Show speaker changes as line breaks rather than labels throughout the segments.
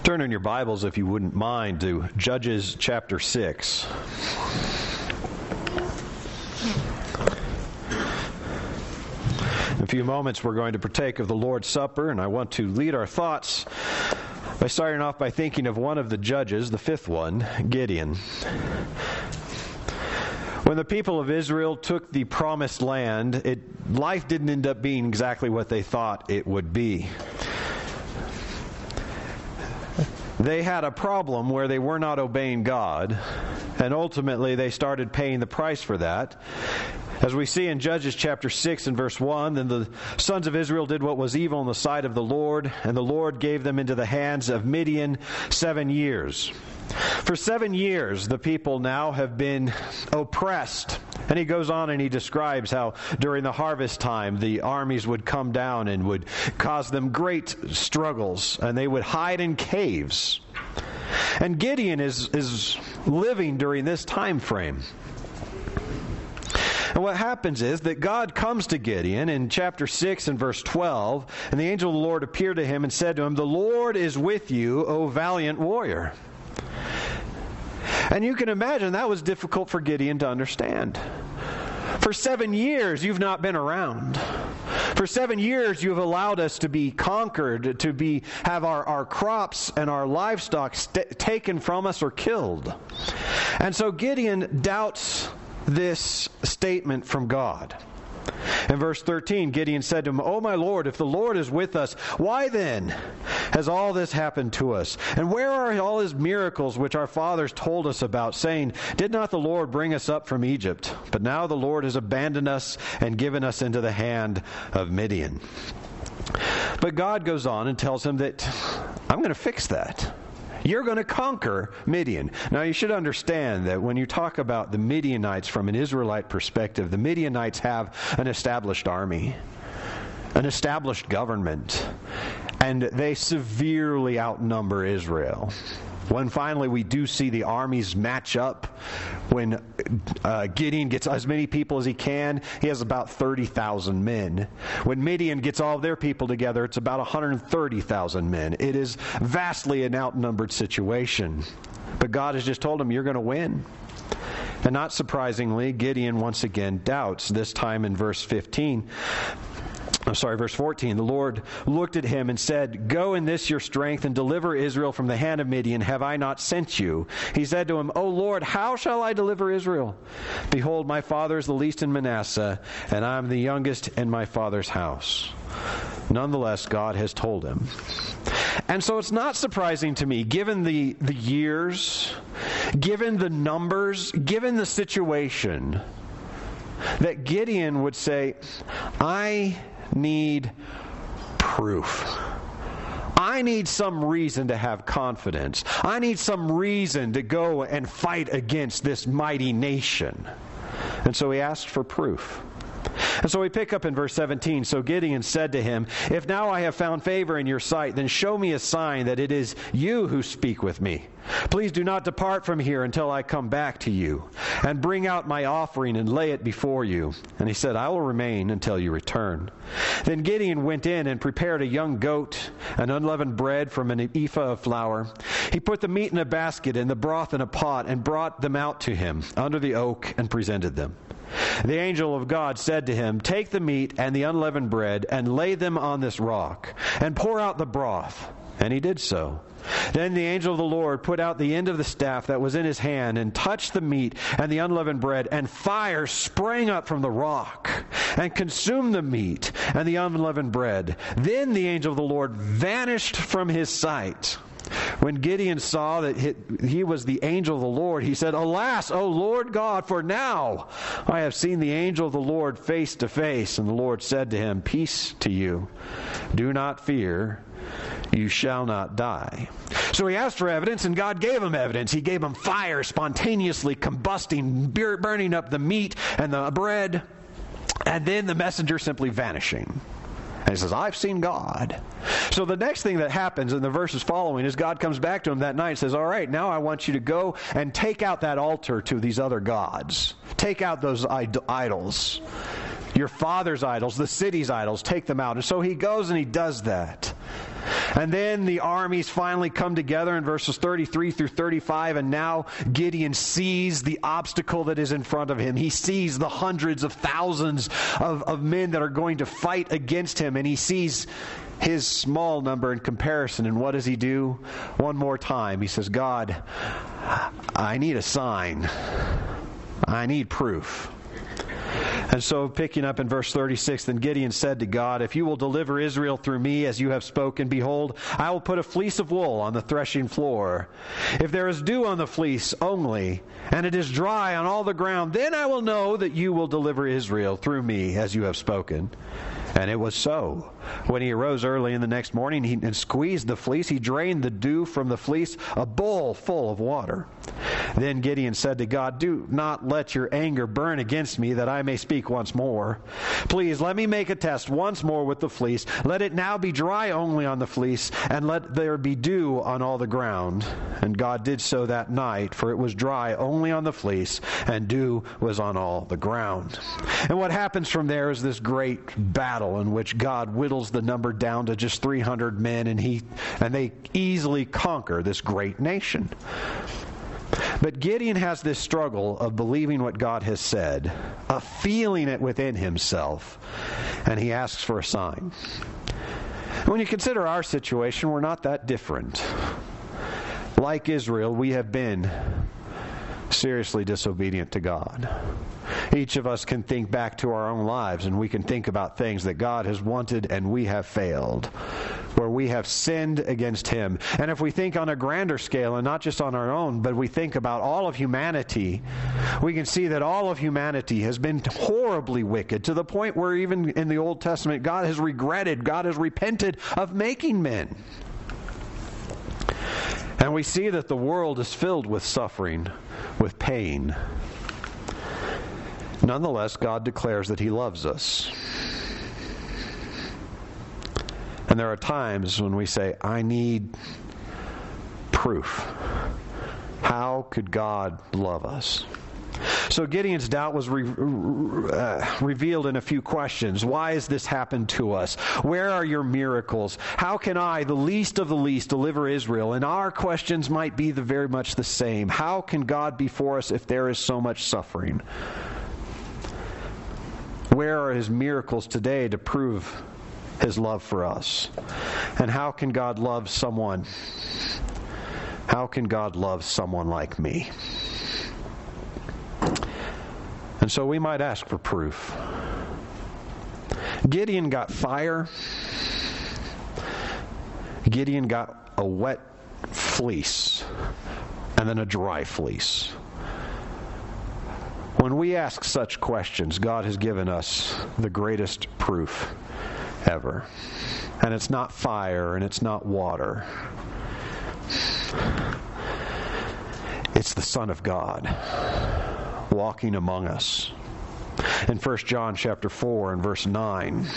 Turn in your Bibles, if you wouldn't mind, to Judges chapter 6. In a few moments, we're going to partake of the Lord's Supper, and I want to lead our thoughts by starting off by thinking of one of the judges, the fifth one, Gideon. When the people of Israel took the promised land, life didn't end up being exactly what they thought it would be. They had a problem where they were not obeying God, and ultimately they started paying the price for that. As we see in Judges chapter 6 and verse 1, then the sons of Israel did what was evil in the sight of the Lord, and the Lord gave them into the hands of Midian 7 years. For 7 years, the people now have been oppressed. And he goes on and he describes how during the harvest time, the armies would come down and would cause them great struggles, and they would hide in caves. And Gideon is living during this time frame. And what happens is that God comes to Gideon in chapter 6 and verse 12, and the angel of the Lord appeared to him and said to him, "The Lord is with you, O valiant warrior." And you can imagine that was difficult for Gideon to understand. For 7 years, you've not been around. For 7 years, you've allowed us to be conquered, to have our crops and our livestock taken from us or killed. And so Gideon doubts this statement from God. In verse 13, Gideon said to him, "O my Lord, if the Lord is with us, why then has all this happened to us? And where are all his miracles which our fathers told us about, saying, Did not the Lord bring us up from Egypt? But now the Lord has abandoned us and given us into the hand of Midian." But God goes on and tells him that, "I'm going to fix that. You're going to conquer Midian." Now, you should understand that when you talk about the Midianites from an Israelite perspective, the Midianites have an established army, an established government, and they severely outnumber Israel. When finally we do see the armies match up, when Gideon gets as many people as he can, he has about 30,000 men. When Midian gets all of their people together, it's about 130,000 men. It is vastly an outnumbered situation. But God has just told him, you're going to win. And not surprisingly, Gideon once again doubts, this time in verse 14. The Lord looked at him and said, "Go in this your strength and deliver Israel from the hand of Midian. Have I not sent you?" He said to him, "O Lord, how shall I deliver Israel? Behold, my father is the least in Manasseh, and I am the youngest in my father's house." Nonetheless, God has told him. And so it's not surprising to me, given the years, given the numbers, given the situation, that Gideon would say, "I need proof. I need some reason to have confidence. I need some reason to go and fight against this mighty nation." And so he asked for proof. And so we pick up in verse 17. So Gideon said to him, "If now I have found favor in your sight, then show me a sign that it is you who speak with me. Please do not depart from here until I come back to you, and bring out my offering and lay it before you." And he said, "I will remain until you return." Then Gideon went in and prepared a young goat and unleavened bread from an ephah of flour. He put the meat in a basket and the broth in a pot, and brought them out to him under the oak and presented them. The angel of God said to him, "Take the meat and the unleavened bread and lay them on this rock, and pour out the broth." And he did so. Then the angel of the Lord put out the end of the staff that was in his hand and touched the meat and the unleavened bread, and fire sprang up from the rock and consumed the meat and the unleavened bread. Then the angel of the Lord vanished from his sight. When Gideon saw that he was the angel of the Lord, he said, "Alas, O Lord God, for now I have seen the angel of the Lord face to face." And the Lord said to him, "Peace to you. Do not fear. You shall not die." So he asked for evidence, and God gave him evidence. He gave him fire spontaneously combusting, burning up the meat and the bread, and then the messenger simply vanishing. And he says, "I've seen God." So the next thing that happens in the verses following is God comes back to him that night and says, "All right, now I want you to go and take out that altar to these other gods. Take out those idols. Your father's idols, the city's idols, take them out." And so he goes and he does that. And then the armies finally come together in verses 33 through 35, and now Gideon sees the obstacle that is in front of him. He sees the hundreds of thousands of men that are going to fight against him, and he sees his small number in comparison. And what does he do? One more time, he says, God, I need a sign. I need proof. And so picking up in verse 36, then Gideon said to God, if you will deliver Israel through me as you have spoken, behold, I will put a fleece of wool on the threshing floor. If there is dew on the fleece only, and it is dry on all the ground, then I will know that you will deliver Israel through me as you have spoken. And it was so. When he arose early in the next morning and squeezed the fleece, he drained the dew from the fleece, a bowl full of water. Then Gideon said to God, do not let your anger burn against me, that I may speak once more. Please let me make a test once more with the fleece. Let it now be dry only on the fleece, and let there be dew on all the ground. And God did so that night, for it was dry only on the fleece, and dew was on all the ground. And what happens from there is this great battle in which God whittles the number down to just 300 men, and they easily conquer this great nation. But Gideon has this struggle of believing what God has said, of feeling it within himself, and he asks for a sign. When you consider our situation, we're not that different. Like Israel, we have been seriously disobedient to God. Each of us can think back to our own lives, and we can think about things that God has wanted and we have failed, where we have sinned against Him. And if we think on a grander scale, and not just on our own, but we think about all of humanity, we can see that all of humanity has been horribly wicked, to the point where even in the Old Testament, God has repented of making men. And we see that the world is filled with suffering, with pain. Nonetheless, God declares that He loves us. And there are times when we say, I need proof. How could God love us? So Gideon's doubt was revealed in a few questions. Why has this happened to us? Where are your miracles? How can I, the least of the least, deliver Israel? And our questions might be very much the same. How can God be for us if there is so much suffering? Where are His miracles today to prove His love for us? And how can God love someone? How can God love someone like me? And so we might ask for proof. Gideon got fire. Gideon got a wet fleece and then a dry fleece. When we ask such questions, God has given us the greatest proof ever. And it's not fire and it's not water. It's the Son of God walking among us. In 1 John chapter 4 and verse 9,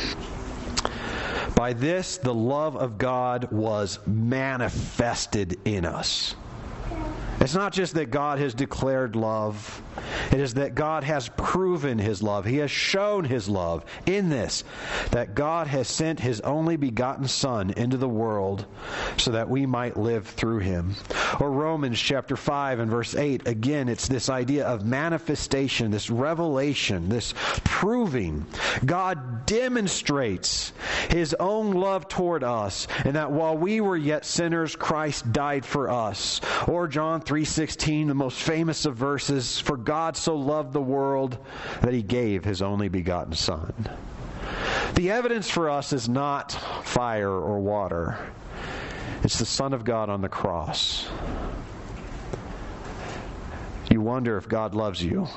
by this the love of God was manifested in us. It's not just that God has declared love. It is that God has proven His love. He has shown His love in this, that God has sent His only begotten Son into the world so that we might live through Him. Or Romans chapter 5 and verse 8, again, it's this idea of manifestation, this revelation, this proving. God demonstrates His own love toward us, and that while we were yet sinners, Christ died for us. Or John 3:16, the most famous of verses, for God so loved the world that He gave His only begotten Son. The evidence for us is not fire or water. It's the Son of God on the cross. You wonder if God loves you.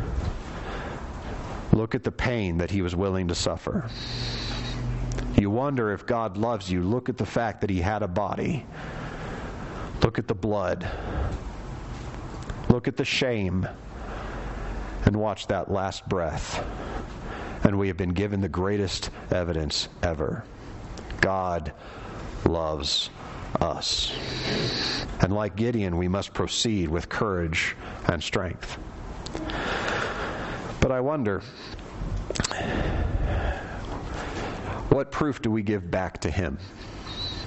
Look at the pain that He was willing to suffer. You wonder if God loves you. Look at the fact that He had a body. Look at the blood. Look at the shame. And watch that last breath. And we have been given the greatest evidence ever. God loves us. And like Gideon, we must proceed with courage and strength. But I wonder, what proof do we give back to Him?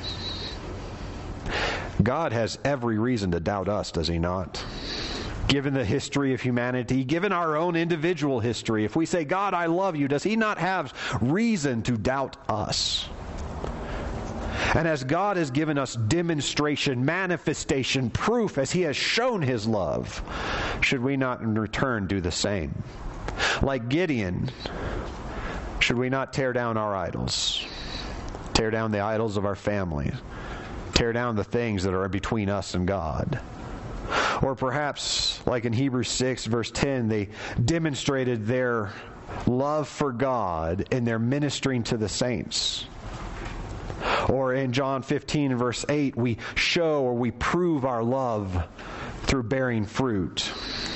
God has every reason to doubt us, does he not? Given the history of humanity, given our own individual history, if we say, God, I love you, does he not have reason to doubt us? And as God has given us demonstration, manifestation, proof, as he has shown his love, should we not in return do the same? Like Gideon, should we not tear down our idols? Tear down the idols of our family. Tear down the things that are between us and God. Or perhaps, like in Hebrews 6, verse 10, they demonstrated their love for God in their ministering to the saints. Or in John 15, verse 8, we show or we prove our love through bearing fruit.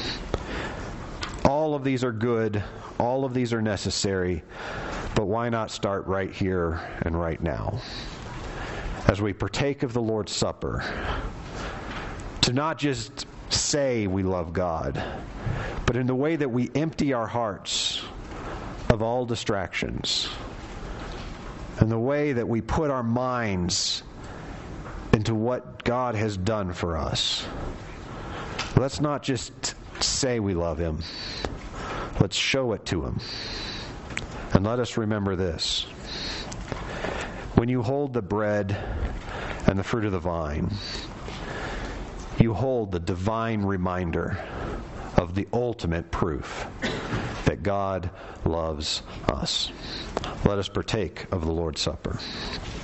All of these are good. All of these are necessary. But why not start right here and right now? As we partake of the Lord's Supper, to not just say we love God, but in the way that we empty our hearts of all distractions, and the way that we put our minds into what God has done for us. Let's not just say we love him. Let's show it to him. And let us remember this. When you hold the bread and the fruit of the vine, you hold the divine reminder of the ultimate proof that God loves us. Let us partake of the Lord's Supper.